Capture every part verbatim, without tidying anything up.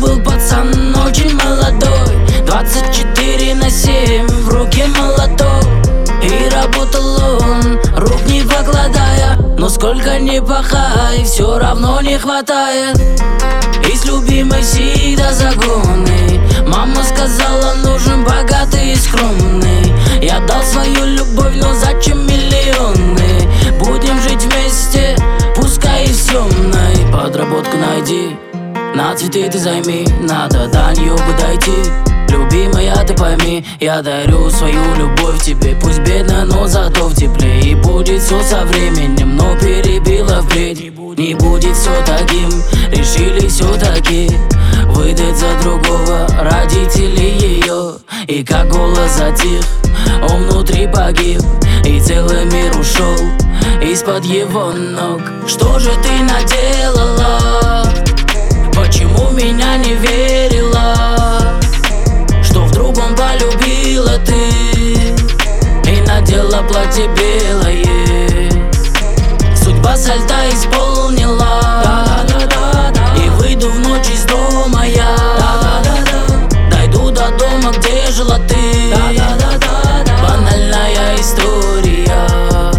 был пацан очень молодой, двадцать четыре на семь, в руке молоток. И работал он, рук не покладая, но сколько ни пахай, все равно не хватает. И с любимой всегда загоны. Мама сказала, нужен богатый и скромный. Я дал свою любовь, но зачем миллионы? Будем жить вместе, пускай и в темной. Подработку найди, на цветы ты займи, надо до нее бы дойти. Любимая, ты пойми, я дарю свою любовь тебе. Пусть бедно, но зато в тепле. И будет все со временем, но перебила впредь. Не будет все таким, решили все-таки выдать за другого родителей ее. И как голос затих, он внутри погиб, и целый мир ушел из-под его ног. Что же ты наделала? Почему меня не верила? Что в другом полюбила ты и надела платье белое? Судьба со льда исполнила, и выйду в ночь из дома я. Дойду до дома, где жила ты. Банальная история.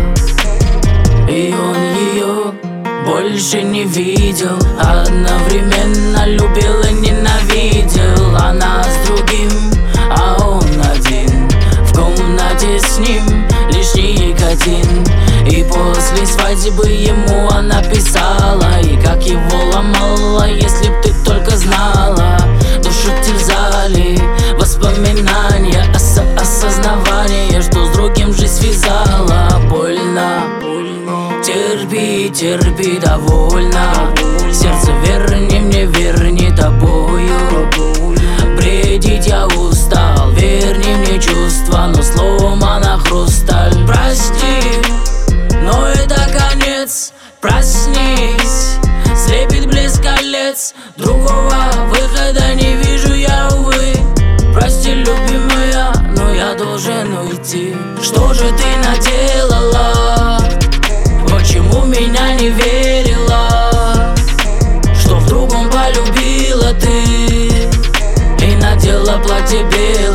И он ее больше не видел, одновременно любил и ненавидел. Она с другим, а он один, в комнате с ним лишь никотин. И после свадьбы ему она писала, и как его ломала, если б ты только знала. Душу терзали воспоминания, ос осознавание, что с другим жизнь связала. Больно, терпи, терпи, довольно. Сердце верни мне, верни тобою. Бредить я устал, верни мне чувства, но сломана хрусталь. Прости, но это конец, проснись, слепит блеск колец. Другого выхода не вижу я, увы. Прости, любимая, но я должен уйти. Что же ты наделала? Почему меня не верила? Что в другом полюбила ты и надела платье белое?